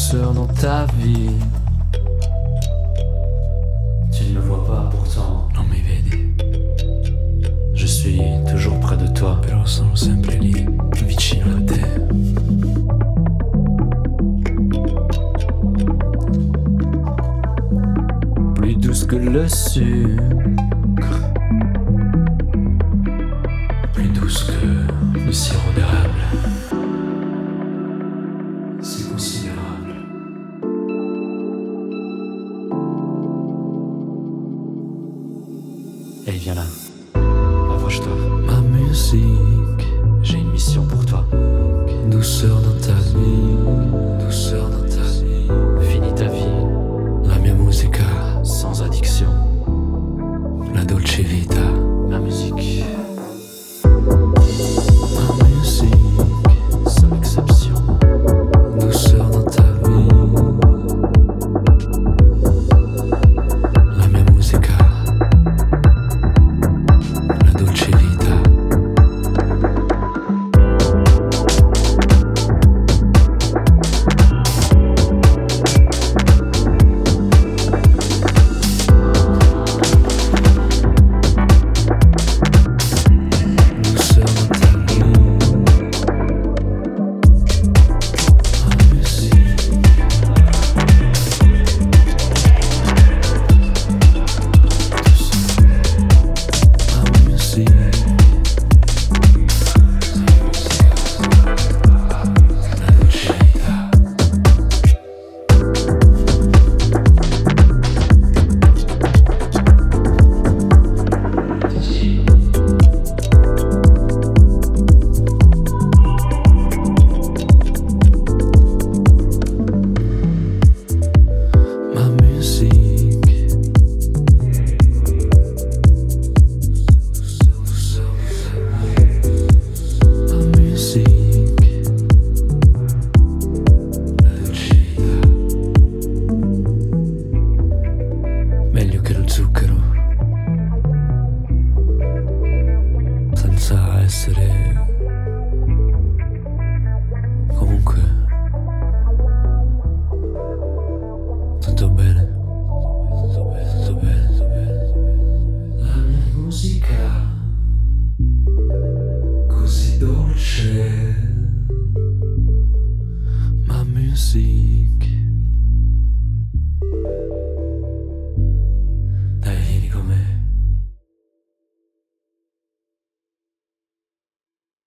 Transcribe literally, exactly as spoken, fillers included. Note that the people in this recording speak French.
douceur dans ta vie. Tu ne le vois pas pourtant, non mi vedi. Je suis toujours près de toi, però sono sempre lì, vicino a te. Plus douce que le sucre, plus douce que le sirop d'érable. C'est considérable. Hey, viens là. Approche-toi. Ma musique, j'ai une mission pour toi. Douceur dans ta vie, douceur dans ta vie. Finis ta vie. La mia musica, sans addiction. La dolce vita. Ma musique. Ma musique, seule exception. Douceur dans ta vie. La mia musica. La dolce vita. Meglio che lo zucchero, senza essere comunque tutto bene, tutto bene, tutto bene, tutto bene. La mia musica così dolce, ma music.